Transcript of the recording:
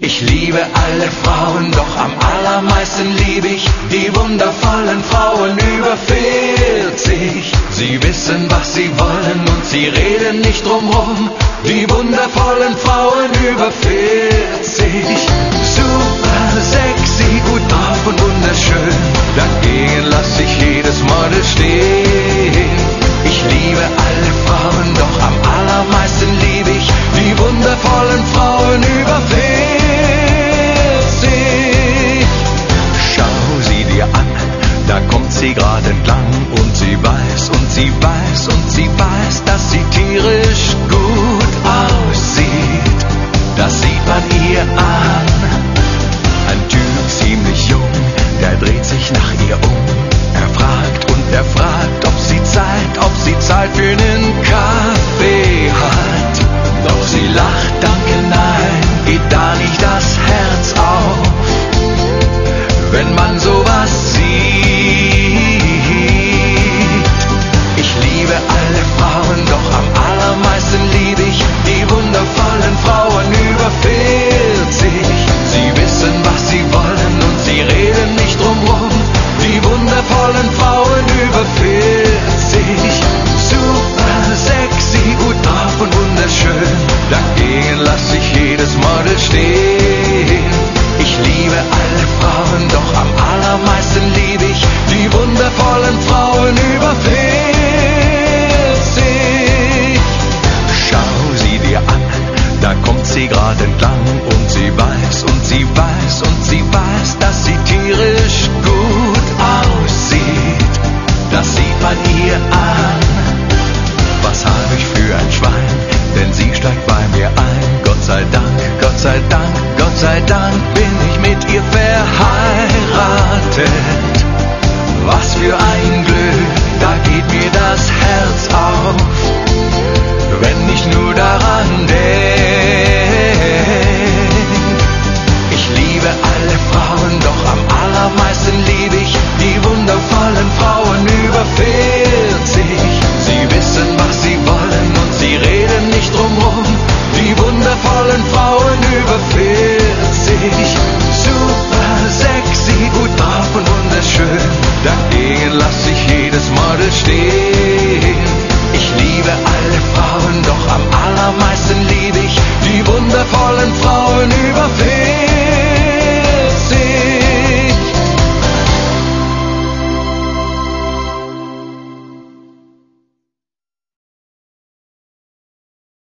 Ich liebe alle Frauen, doch am allermeisten liebe ich die wundervollen Frauen über 40. Sie wissen, was sie wollen und sie reden nicht drumrum. Die wundervollen Frauen über 40. Super sexy, gut drauf und wunderschön. Dagegen lass ich jedes Model stehen. Ich liebe alle Frauen, doch am allermeisten liebe ich die wundervollen Frauen über 40. Schau sie dir an, da kommt sie gerade entlang und sie weiß und sie weiß und sie weiß, dass sie tierisch gut aussieht. Das sieht man ihr an. Ein Typ, ziemlich jung, der dreht sich nach ihr um. Er fragt und er fragt, ob sie Zeit für einen Kaffee hat. Doch sie lacht, danke, nein, geht da nicht das Herz auf, wenn man sowas sieht. Ich liebe alle Frauen, doch am allermeisten liebe ich die wundervollen Frauen über 40. Sie wissen, was sie wollen und sie reden nicht drumrum. Die wundervollen Frauen über 40. Super sexy, gut drauf und wunderschön. Dagegen lass ich jedes Model stehen. Ich liebe alle Frauen, doch am allermeisten liebe ich die wundervollen Frauen über 40. Schau sie dir an, da kommt sie gerade entlang und sie weiß und sie weiß und sie weiß, dass sie tierisch gut aussieht. Das sieht man ihr an. Was habe ich für ein Schwein, denn sie steigt bei mir ein. Gott sei Dank, Gott sei Dank, Gott sei Dank bin ich mit ihr verheiratet. Was für ein